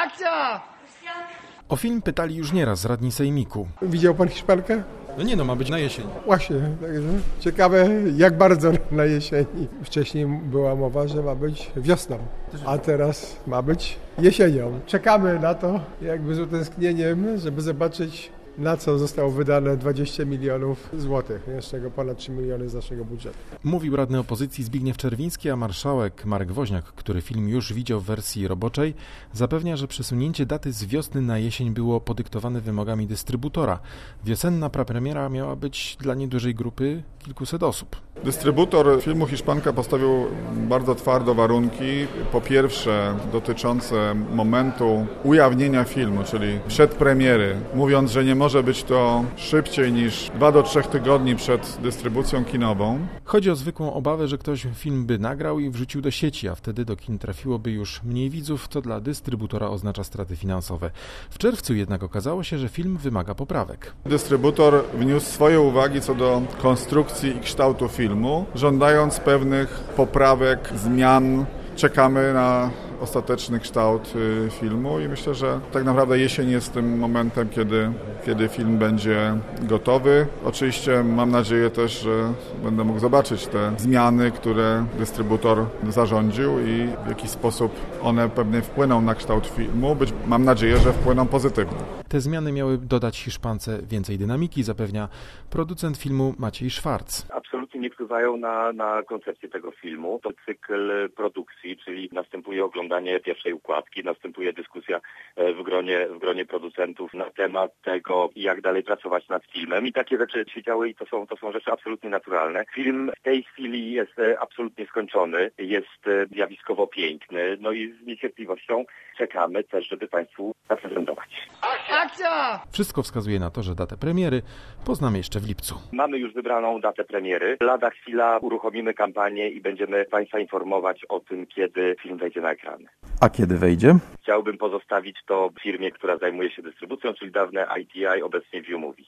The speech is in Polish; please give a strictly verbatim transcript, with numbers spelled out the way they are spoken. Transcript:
Akcja! O film pytali już nieraz radni sejmiku. Widział pan Hiszpankę? No nie no, ma być na jesień. Właśnie, także ciekawe jak bardzo na jesieni. Wcześniej była mowa, że ma być wiosną, a teraz ma być jesienią. Czekamy na to jakby z utęsknieniem, żeby zobaczyć, na co zostało wydane dwadzieścia milionów złotych, z czego ponad trzy miliony z naszego budżetu. Mówił radny opozycji Zbigniew Czerwiński, a marszałek Marek Woźniak, który film już widział w wersji roboczej, zapewnia, że przesunięcie daty z wiosny na jesień było podyktowane wymogami dystrybutora. Wiosenna prapremiera miała być dla niedużej grupy kilkuset osób. Dystrybutor filmu Hiszpanka postawił bardzo twardo warunki. Po pierwsze dotyczące momentu ujawnienia filmu, czyli przedpremiery, mówiąc, że nie może być to szybciej niż dwa do trzech tygodni przed dystrybucją kinową. Chodzi o zwykłą obawę, że ktoś film by nagrał i wrzucił do sieci, a wtedy do kin trafiłoby już mniej widzów, co dla dystrybutora oznacza straty finansowe. W czerwcu jednak okazało się, że film wymaga poprawek. Dystrybutor wniósł swoje uwagi co do konstrukcji i kształtu filmu, żądając pewnych poprawek, zmian. Czekamy na ostateczny kształt filmu i myślę, że tak naprawdę jesień jest tym momentem, kiedy, kiedy film będzie gotowy. Oczywiście mam nadzieję też, że będę mógł zobaczyć te zmiany, które dystrybutor zarządził i w jaki sposób one pewnie wpłyną na kształt filmu. Być, mam nadzieję, że wpłyną pozytywnie. Te zmiany miały dodać Hiszpance więcej dynamiki, zapewnia producent filmu Maciej Szwarc. Absolutnie nie wpływają na, na koncepcję tego filmu. To cykl produkcji, czyli następuje oglądanie pierwszej układki, następuje dyskusja w gronie, w gronie producentów na temat tego, jak dalej pracować nad filmem. I takie rzeczy się działy i to są, to są rzeczy absolutnie naturalne. Film w tej chwili jest absolutnie skończony, jest zjawiskowo piękny, no i z niecierpliwością czekamy też, żeby Państwu zaprezentować. Akcja! Wszystko wskazuje na to, że datę premiery poznamy jeszcze w lipcu. Mamy już wybraną datę premiery. Lada chwila uruchomimy kampanię i będziemy Państwa informować o tym, kiedy film wejdzie na ekrany. A kiedy wejdzie? Chciałbym pozostawić to firmie, która zajmuje się dystrybucją, czyli dawne I T I, obecnie ViewMovie.